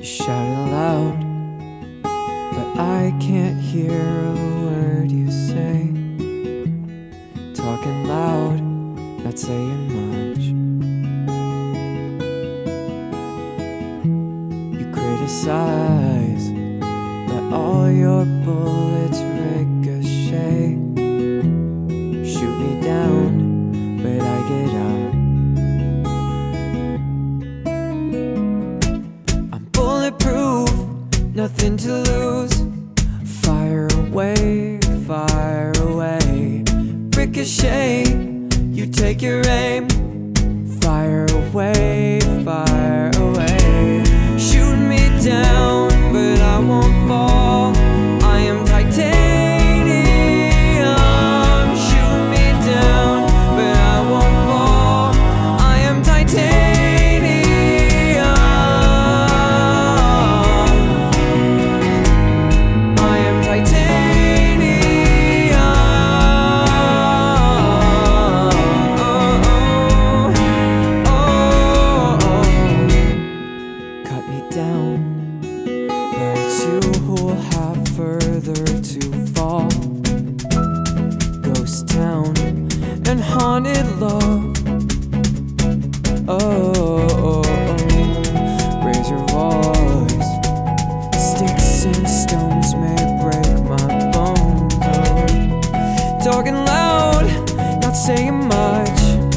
You shouted loud, but I can't hear a word you say. Talking loud, not saying much. You criticize, but all your bullets ricochet. Shoot me down, but I get up. I'm bulletproof, nothing to lose. Fire away, fire away. Ricochet, you take your aim. Fire away, fire away. Shoot me down, but I won't fall. I am titanium. Shoot me down, but I won't fall. I am titanium. I am titanium. Cut me down, but it's you who'll have further to fall. Ghost town and haunted love. Raise your voice. Sticks and stones may break my bones. Talking loud, not saying much.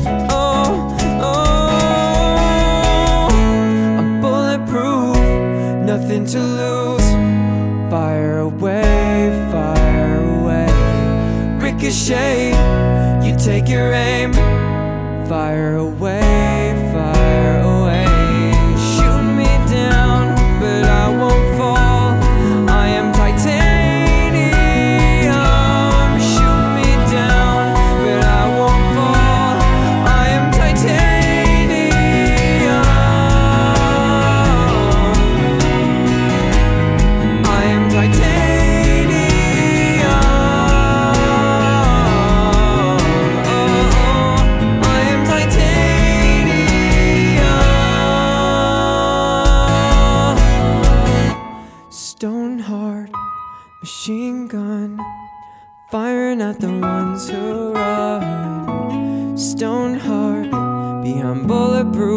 I'm bulletproof, nothing to lose. Fire away, fire away. Ricochet, you take your aim. Fire away, fire away. Shoot me down, but I won't fall. I am titanium. Shoot me down, but I won't fall. I am titanium. I am titanium. I am titanium. Stone heart, machine gun, firing at the ones who run. Stone heart, beyond bulletproof.